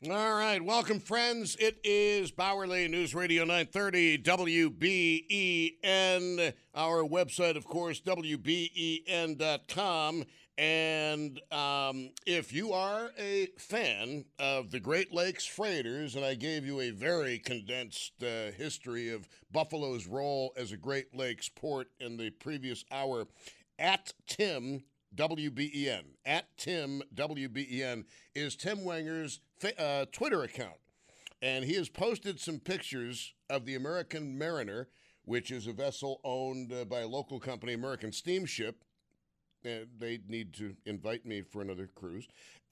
All right, welcome, friends. It is Bowerly News Radio 930 WBEN. Our website, of course, WBEN.com. And if you are a fan of the Great Lakes Freighters, and I gave you a very condensed history of Buffalo's role as a Great Lakes port in the previous hour, at Tim WBEN. At Tim WBEN is Tim Wenger's Twitter account. And he has posted some pictures of the American Mariner, which is a vessel owned by a local company, American Steamship. They need to invite me for another cruise.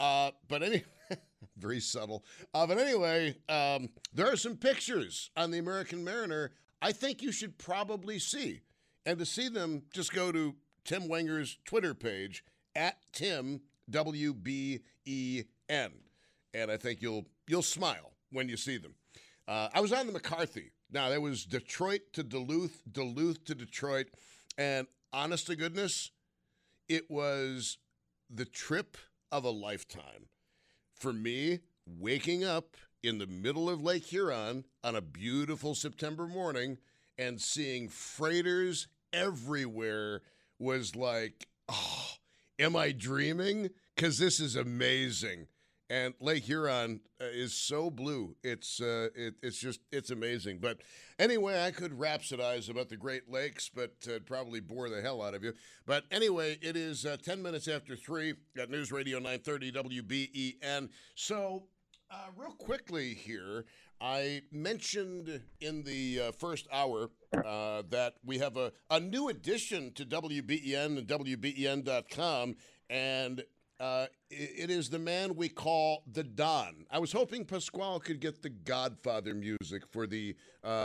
Very subtle. But anyway, there are some pictures on the American Mariner I think you should probably see. And to see them, just go to Tim Wenger's Twitter page, at Tim WBEN. And I think you'll smile when you see them. I was on the McCarthy. Now, that was Detroit to Duluth, Duluth to Detroit. And honest to goodness, it was the trip of a lifetime. For me, waking up in the middle of Lake Huron on a beautiful September morning and seeing freighters everywhere was like, oh, am I dreaming? Because this is amazing. And Lake Huron is so blue. It's amazing. But anyway, I could rhapsodize about the Great Lakes, but probably bore the hell out of you. But anyway, it is 10 minutes after 3 at News Radio 930 WBEN. So real quickly here, I mentioned in the first hour that we have a new addition to WBEN and WBEN.com, and it is the man we call the Don. I was hoping Pasquale could get the Godfather music for the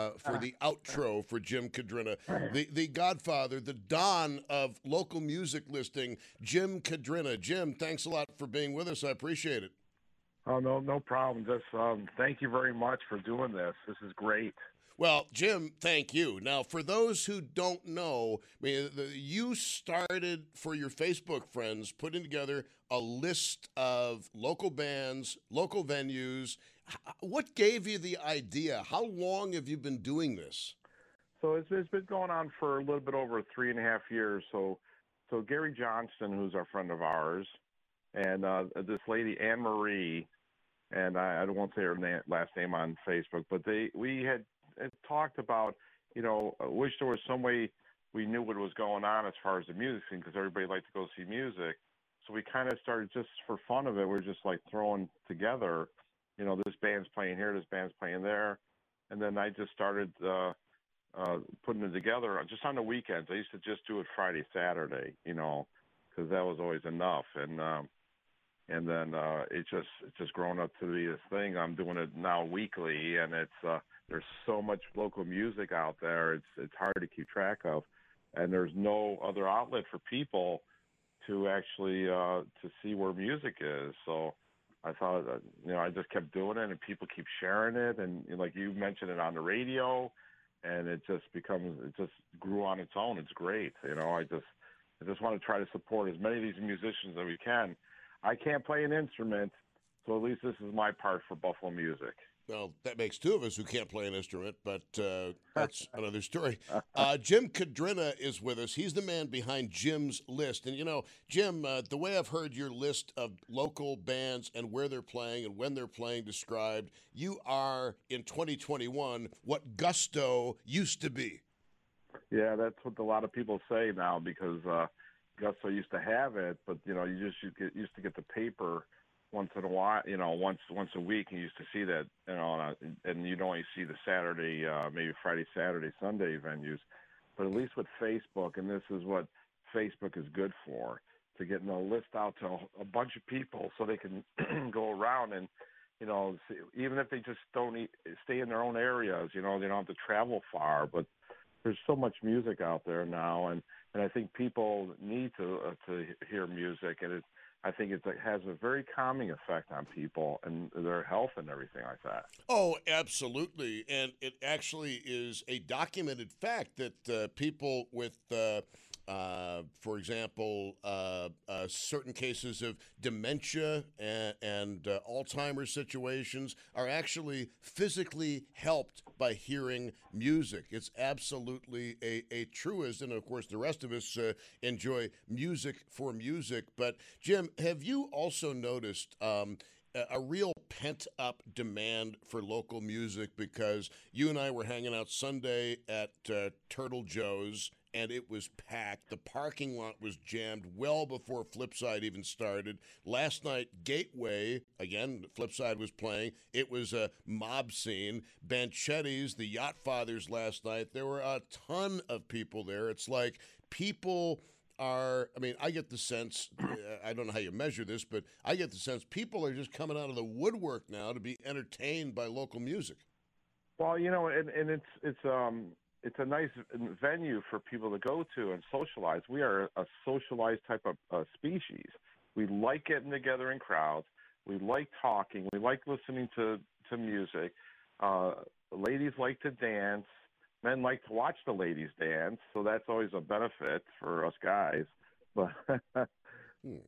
outro for Jim Cadrina. The Godfather, the Don of local music listing, Jim Cadrina. Jim, thanks a lot for being with us. I appreciate it. Oh, no problem. Just thank you very much for doing this. This is great. Well, Jim, thank you. Now, for those who don't know, you started for your Facebook friends putting together a list of local bands, local venues. What gave you the idea? How long have you been doing this? So it's been going on for a little bit over 3.5 years. So Gary Johnston, who's a friend of ours, and this lady, Anne Marie, and I won't say her last name on Facebook, but we had talked about, I wish there was some way we knew what was going on as far as the music scene, because everybody liked to go see music. So we kind of started just for fun of it. We're just like throwing together, this band's playing here, this band's playing there. And then I just started putting it together just on the weekends. I used to just do it Friday, Saturday, because that was always enough. And then it's just grown up to be this thing. I'm doing it now weekly, and it's there's so much local music out there. It's hard to keep track of, and there's no other outlet for people to actually to see where music is. So I thought, I just kept doing it, and people keep sharing it, and like you mentioned it on the radio, and it just grew on its own. It's great. I just want to try to support as many of these musicians as we can. I can't play an instrument, so at least this is my part for Buffalo music. Well, that makes two of us who can't play an instrument, but that's another story. Jim Cadrina is with us. He's the man behind Jim's list. And, Jim, the way I've heard your list of local bands and where they're playing and when they're playing described, you are, in 2021, what Gusto used to be. Yeah, that's what a lot of people say now, because Gusto used to have it, but you used to get the paper once in a while, once a week. You used to see that, and you'd only see the Saturday, maybe Friday, Saturday, Sunday venues. But at least with Facebook, and this is what Facebook is good for, to getting a list out to a bunch of people so they can go around and, see, even if they just don't stay in their own areas, they don't have to travel far. But there's so much music out there now, and I think people need to hear music, and I think it has a very calming effect on people and their health and everything like that. Oh, absolutely. And it actually is a documented fact that people with For example, certain cases of dementia and Alzheimer's situations are actually physically helped by hearing music. It's absolutely a truism. And of course, the rest of us enjoy music for music. But Jim, have you also noticed a real pent up demand for local music? Because you and I were hanging out Sunday at Turtle Joe's, and it was packed. The parking lot was jammed well before Flipside even started. Last night, Gateway, again, Flipside was playing. It was a mob scene. Banchetti's, the Yacht Fathers last night, there were a ton of people there. It's like people I mean, I get the sense, I don't know how you measure this, but I get the sense people are just coming out of the woodwork now to be entertained by local music. Well, and it's a nice venue for people to go to and socialize. We are a socialized type of species. We like getting together in crowds. We like talking. We like listening to music. Ladies like to dance. Men like to watch the ladies dance, so that's always a benefit for us guys. But and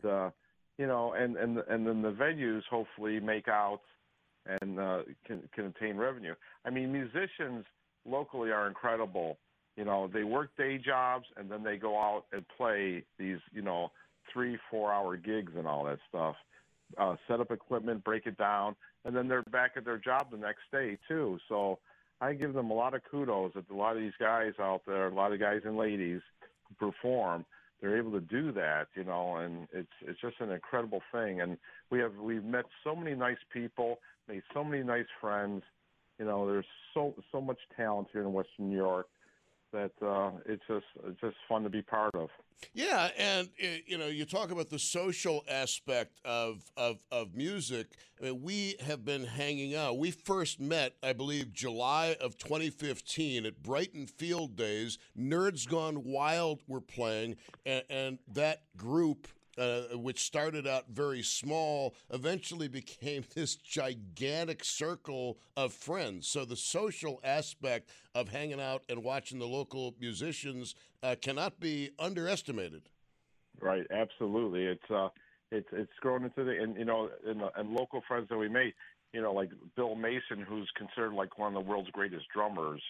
then the venues hopefully make out and can attain revenue. I mean, musicians locally are incredible. They work day jobs and then they go out and play these 3-4 hour gigs and all that stuff. Set up equipment, break it down, and then they're back at their job the next day too. So I give them a lot of kudos that a lot of these guys out there, a lot of guys and ladies who perform, they're able to do that, and it's just an incredible thing. And we've met so many nice people, made so many nice friends. There's so much talent here in Western New York that it's just fun to be part of. Yeah, and you talk about the social aspect of music. I mean, we have been hanging out. We first met, I believe, July of 2015 at Brighton Field Days. Nerds Gone Wild were playing, and that group, which started out very small, eventually became this gigantic circle of friends. So the social aspect of hanging out and watching the local musicians cannot be underestimated. Right, absolutely. It's grown into and local friends that we made. Like Bill Mason, who's considered like one of the world's greatest drummers.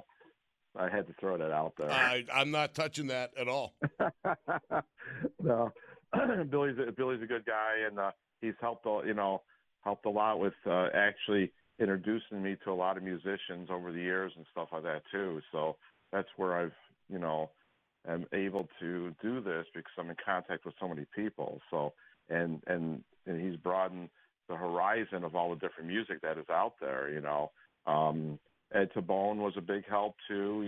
I had to throw that out there. I'm not touching that at all. No. Billy's a good guy, and he's helped a lot with actually introducing me to a lot of musicians over the years and stuff like that too. So that's where I've am able to do this because I'm in contact with so many people. So and he's broadened the horizon of all the different music that is out there. Ed Tabone was a big help too.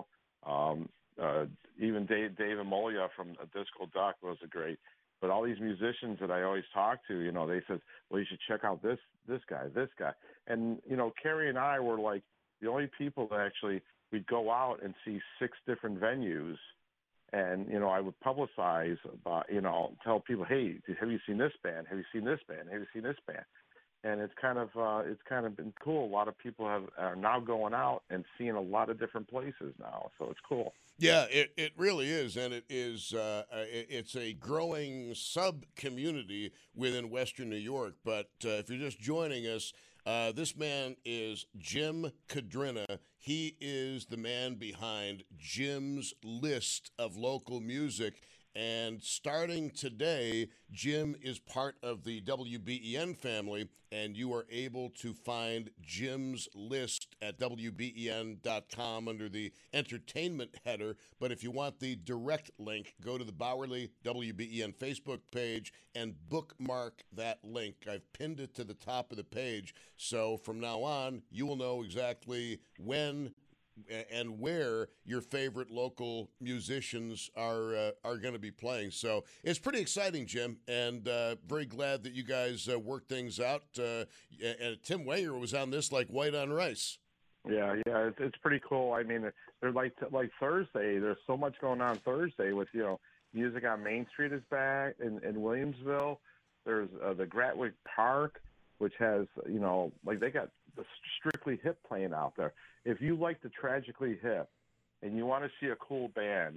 Even Dave Amolia from Disco Duck was a great. But all these musicians that I always talk to, they said, well, you should check out this guy. And, Carrie and I were like the only people that actually, we'd go out and see 6 different venues. And, I would publicize, tell people, hey, have you seen this band? Have you seen this band? Have you seen this band? And it's kind of been cool. A lot of people are now going out and seeing a lot of different places now. So it's cool. Yeah, it really is, and it is. It's a growing sub-community within Western New York. But if you're just joining us, this man is Jim Cadrina. He is the man behind Jim's List of local music. And starting today, Jim is part of the WBEN family, and you are able to find Jim's List at WBEN.com under the entertainment header. But if you want the direct link, go to the Bowerly WBEN Facebook page and bookmark that link. I've pinned it to the top of the page. So from now on, you will know exactly when and where your favorite local musicians are going to be playing. So it's pretty exciting, Jim, and very glad that you guys worked things out. And Tim Wenger was on this like white on rice. Yeah, it's pretty cool. I mean, they're like Thursday. There's so much going on Thursday with Music on Main Street is back in Williamsville. There's the Gratwick Park, which has they got the Strictly Hip playing out there. If you like the Tragically Hip and you want to see a cool band,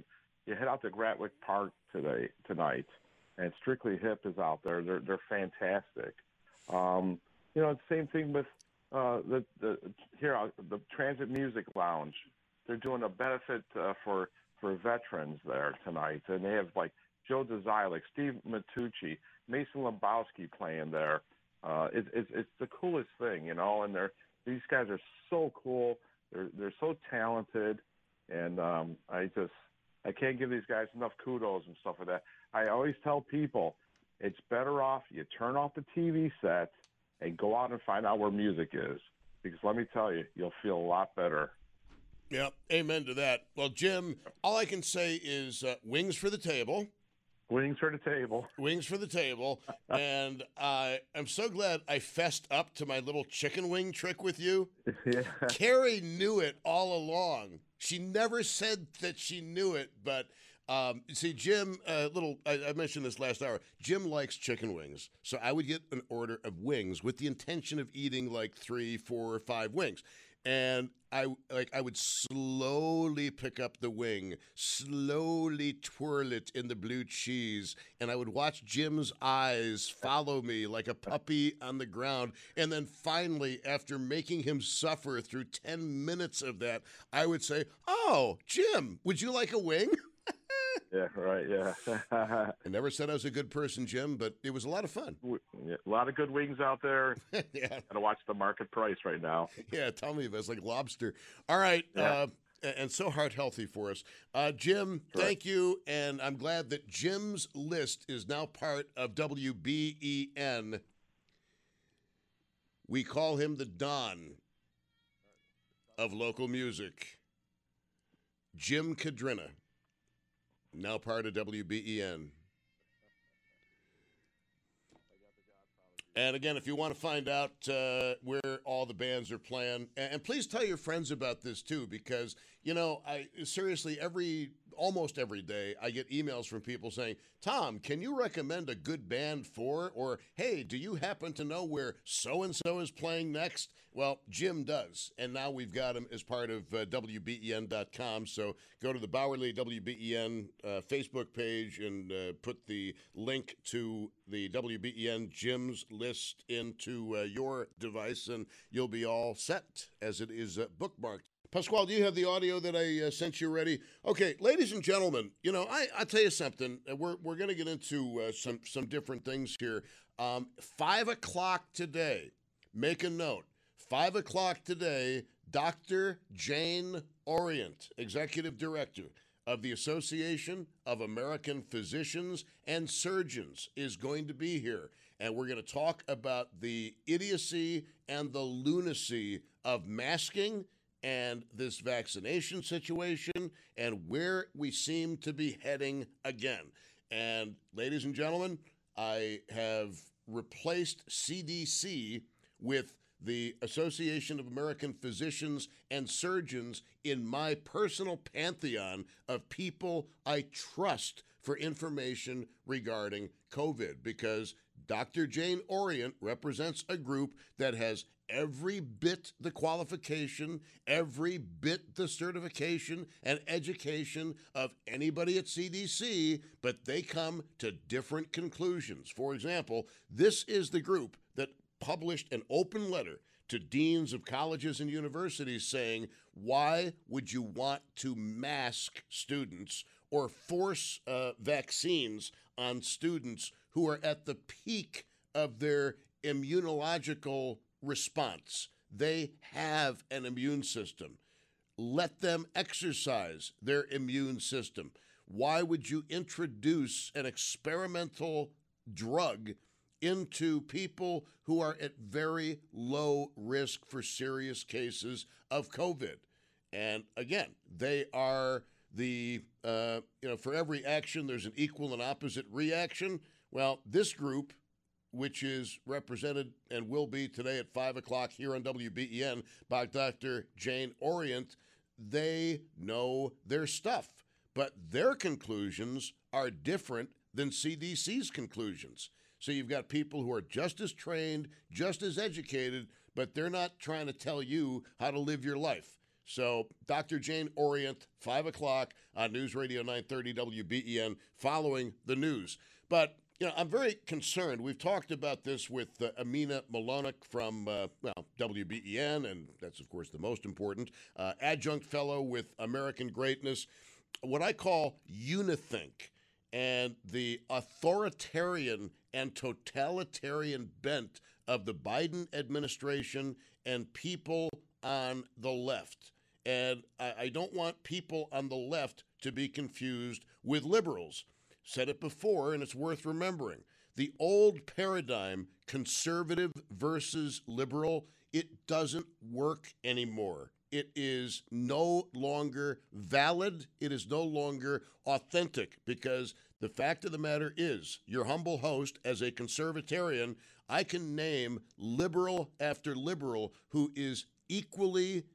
you head out to Gratwick Park tonight, and Strictly Hip is out there. They're fantastic. The same thing with the Transit Music Lounge. They're doing a benefit for veterans there tonight, and they have like Joe Desilik, Steve Matucci, Mason Lebowski playing there. It's the coolest thing, and these guys are so cool. They're so talented, and I can't give these guys enough kudos and stuff like that. I always tell people it's better off you turn off the TV set and go out and find out where music is, because let me tell you, you'll feel a lot better. Yeah, amen to that. Well, Jim, all I can say is wings for the table. Wings for the table. Wings for the table. And I'm so glad I fessed up to my little chicken wing trick with you. Yeah. Carrie knew it all along. She never said that she knew it, but see, Jim, I mentioned this last hour. Jim likes chicken wings. So I would get an order of wings with the intention of eating like 3, 4, or 5 wings. And I would slowly pick up the wing, slowly twirl it in the blue cheese, and I would watch Jim's eyes follow me like a puppy on the ground. And then finally, after making him suffer through 10 minutes of that, I would say, "Oh, Jim, would you like a wing?" Yeah, right, yeah. I never said I was a good person, Jim, but it was a lot of fun. Yeah, a lot of good wings out there. Yeah. Gotta watch the market price right now. Yeah, tell me if it's like lobster. All right, Yeah. And so heart healthy for us. Jim, thank you, and I'm glad that Jim's List is now part of WBEN. We call him the Don of local music. Jim Cadrina. Now part of WBEN. And again, if you want to find out where all the bands are playing, and please tell your friends about this too, because, I seriously, almost every day, I get emails from people saying, "Tom, can you recommend a good band for?" Or, "Hey, do you happen to know where so-and-so is playing next?" Well, Jim does. And now we've got him as part of WBEN.com. So go to the Bowerly WBEN Facebook page and put the link to the WBEN Jim's List into your device, and you'll be all set as it is bookmarked. Pasquale, do you have the audio that I sent you already? Okay, ladies and gentlemen, I'll tell you something. We're going to get into some different things here. 5 o'clock today, make a note. 5 o'clock today, Dr. Jane Orient, Executive Director of the Association of American Physicians and Surgeons, is going to be here. And we're going to talk about the idiocy and the lunacy of masking and this vaccination situation and where we seem to be heading again. And ladies and gentlemen, I have replaced CDC with the Association of American Physicians and Surgeons in my personal pantheon of people I trust for information regarding COVID, because Dr. Jane Orient represents a group that has every bit the qualification, every bit the certification and education of anybody at CDC, but they come to different conclusions. For example, this is the group that published an open letter to deans of colleges and universities saying, why would you want to mask students or force vaccines on students who are at the peak of their immunological response? They have an immune system. Let them exercise their immune system. Why would you introduce an experimental drug into people who are at very low risk for serious cases of COVID? And again, they are for every action, there's an equal and opposite reaction. Well, this group, which is represented and will be today at 5 o'clock here on WBEN by Dr. Jane Orient, they know their stuff, but their conclusions are different than CDC's conclusions. So you've got people who are just as trained, just as educated, but they're not trying to tell you how to live your life. So Dr. Jane Orient, 5 o'clock on News Radio 930 WBEN, following the news. But, I'm very concerned. We've talked about this with Amina Malonik from, WBEN, and that's, of course, the most important, adjunct fellow with American Greatness, what I call unithink, and the authoritarian and totalitarian bent of the Biden administration and people on the left. And I don't want people on the left to be confused with liberals. Said it before, and it's worth remembering. The old paradigm, conservative versus liberal, it doesn't work anymore. It is no longer valid. It is no longer authentic, because the fact of the matter is, your humble host, as a conservatarian, I can name liberal after liberal who is equally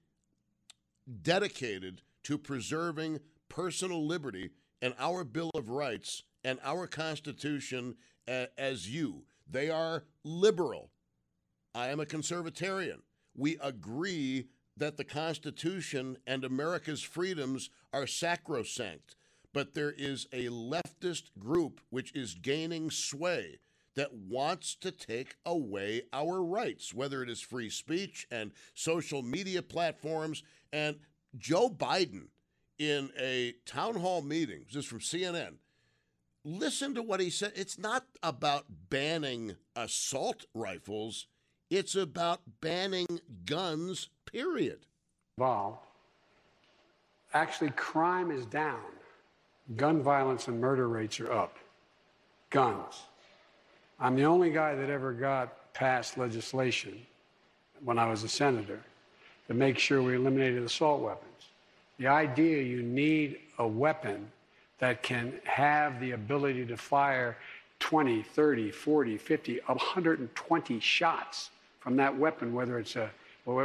dedicated to preserving personal liberty and our Bill of Rights and our Constitution as you. They are liberal. I am a conservatarian. We agree that the Constitution and America's freedoms are sacrosanct, but there is a leftist group which is gaining sway that wants to take away our rights, whether it is free speech and social media platforms. And Joe Biden, in a town hall meeting, just from CNN, listen to what he said. It's not about banning assault rifles. It's about banning guns, period. Involved. Actually, crime is down. Gun violence and murder rates are up. Guns. I'm the only guy that ever got passed legislation when I was a senator to make sure we eliminated assault weapons. The idea you need a weapon that can have the ability to fire 20, 30, 40, 50, 120 shots from that weapon, whether it's a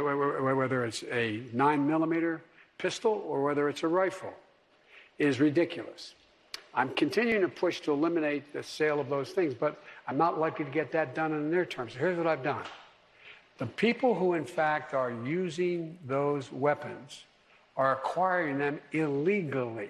9mm pistol or whether it's a rifle, is ridiculous. I'm continuing to push to eliminate the sale of those things, but I'm not likely to get that done in the near term. So here's what I've done. The people who, in fact, are using those weapons are acquiring them illegally.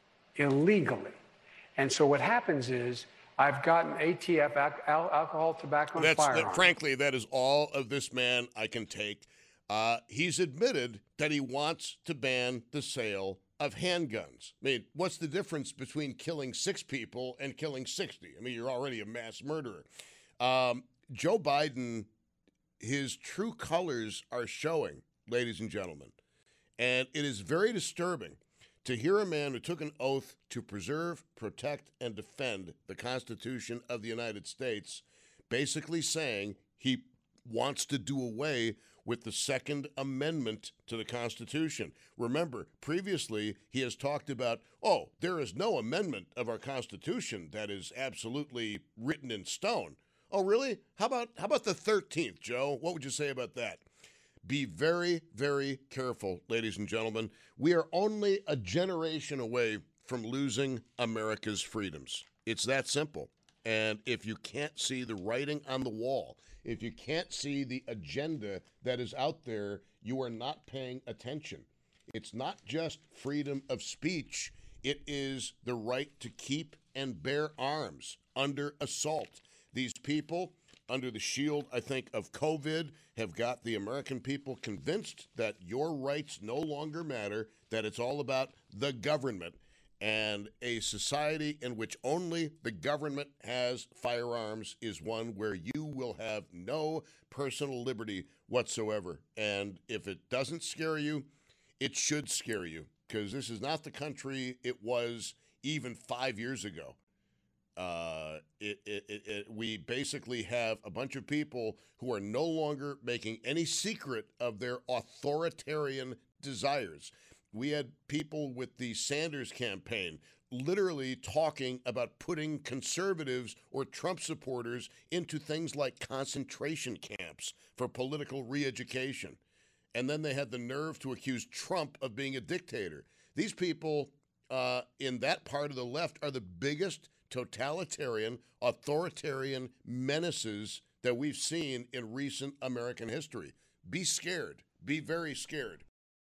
And so what happens is I've gotten ATF, alcohol, tobacco, and firearms. Frankly, that is all of this man I can take. He's admitted that he wants to ban the sale of handguns. I mean, what's the difference between killing 6 people and killing 60? I mean, you're already a mass murderer. Joe Biden, his true colors are showing, ladies and gentlemen. And it is very disturbing to hear a man who took an oath to preserve, protect, and defend the Constitution of the United States basically saying he wants to do away with the Second Amendment to the Constitution. Remember, previously he has talked about, there is no amendment of our Constitution that is absolutely written in stone. Oh, really? How about the 13th, Joe? What would you say about that? Be very, very careful, ladies and gentlemen. We are only a generation away from losing America's freedoms. It's that simple. And if you can't see the writing on the wall, if you can't see the agenda that is out there, you are not paying attention. It's not just freedom of speech. It is the right to keep and bear arms under assault. These people, under the shield, I think, of COVID, have got the American people convinced that your rights no longer matter, that it's all about the government. And a society in which only the government has firearms is one where you will have no personal liberty whatsoever. And if it doesn't scare you, it should scare you, because this is not the country it was even 5 years ago. We basically have a bunch of people who are no longer making any secret of their authoritarian desires. We had people with the Sanders campaign literally talking about putting conservatives or Trump supporters into things like concentration camps for political re-education. And then they had the nerve to accuse Trump of being a dictator. These people in that part of the left are the biggest totalitarian, authoritarian menaces that we've seen in recent American history. Be scared. Be very scared.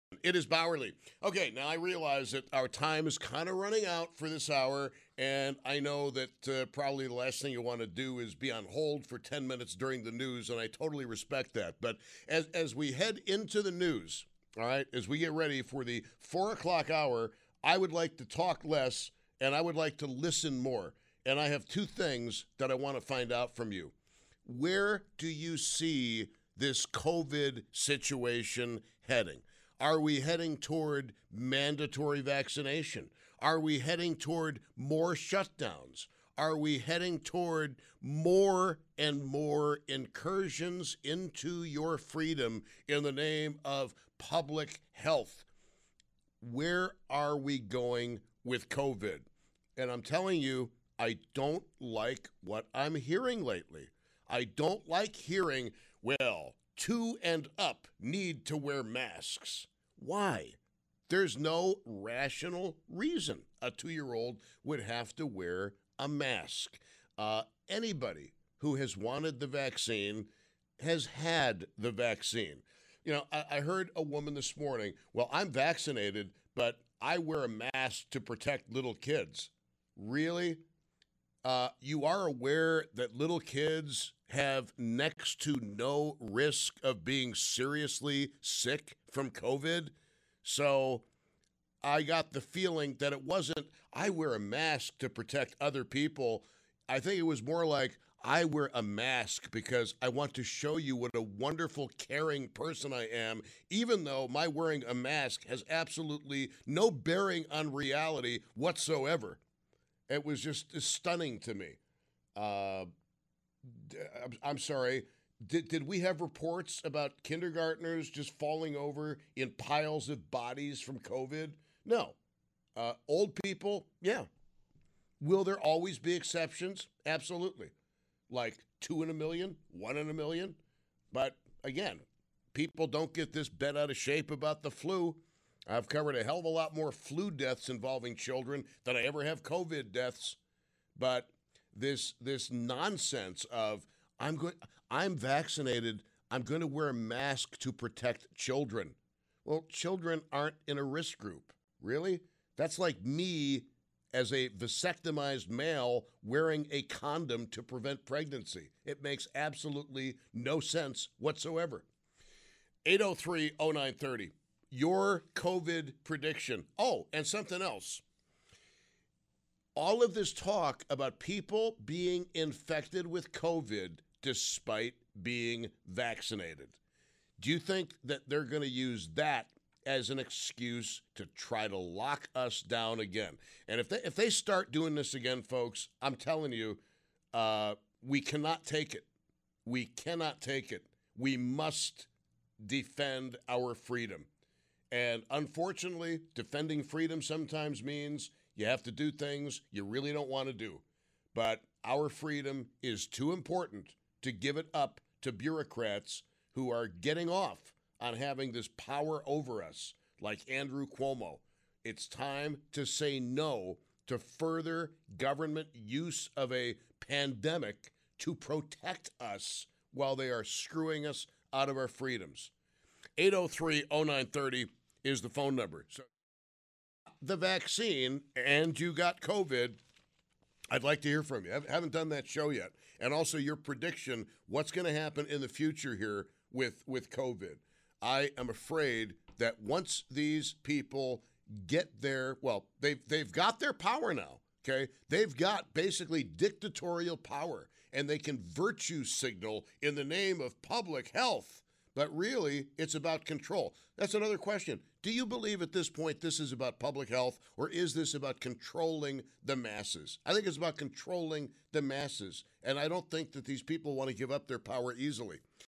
It is Bowerly. Okay, now I realize that our time is kind of running out for this hour, and I know that probably the last thing you want to do is be on hold for 10 minutes during the news, and I totally respect that. But as we head into the news, all right, as we get ready for the 4 o'clock hour, I would like to talk less, and I would like to listen more. And I have two things that I want to find out from you. Where do you see this COVID situation heading? Are we heading toward mandatory vaccination? Are we heading toward more shutdowns? Are we heading toward more and more incursions into your freedom in the name of public health? Where are we going with COVID? And I'm telling you, I don't like what I'm hearing lately. I don't like hearing, well, 2 and up need to wear masks. Why? There's no rational reason a 2-year-old would have to wear a mask. Anybody who has wanted the vaccine has had the vaccine. You know, I heard a woman this morning, well, I'm vaccinated, but I wear a mask to protect little kids. Really? You are aware that little kids have next to no risk of being seriously sick from COVID? So I got the feeling that it wasn't, I wear a mask to protect other people. I think it was more like, I wear a mask because I want to show you what a wonderful, caring person I am, even though my wearing a mask has absolutely no bearing on reality whatsoever. It was just stunning to me. I'm sorry. Did we have reports about kindergartners just falling over in piles of bodies from COVID? No. Old people, yeah. Will there always be exceptions? Absolutely. Like 2 in a million, 1 in a million. But again, people don't get this bent out of shape about the flu. I've covered a hell of a lot more flu deaths involving children than I ever have COVID deaths. But this nonsense of I'm vaccinated, I'm going to wear a mask to protect children. Well, children aren't in a risk group. Really? That's like me as a vasectomized male wearing a condom to prevent pregnancy. It makes absolutely no sense whatsoever. 803-0930. Your COVID prediction. Oh, and something else. All of this talk about people being infected with COVID despite being vaccinated. Do you think that they're going to use that as an excuse to try to lock us down again? And if they start doing this again, folks, I'm telling you, we cannot take it. We cannot take it. We must defend our freedom. And unfortunately, defending freedom sometimes means you have to do things you really don't want to do. But our freedom is too important to give it up to bureaucrats who are getting off on having this power over us, like Andrew Cuomo. It's time to say no to further government use of a pandemic to protect us while they are screwing us out of our freedoms. 803-0930 is the phone number. So the vaccine and you got COVID, I'd like to hear from you. I haven't done that show yet. And also your prediction, what's going to happen in the future here with COVID. I am afraid that once these people get their, well, they've got their power now, okay? They've got basically dictatorial power, and they can virtue signal in the name of public health. But really, it's about control. That's another question. Do you believe at this point this is about public health, or is this about controlling the masses? I think it's about controlling the masses, and I don't think that these people want to give up their power easily.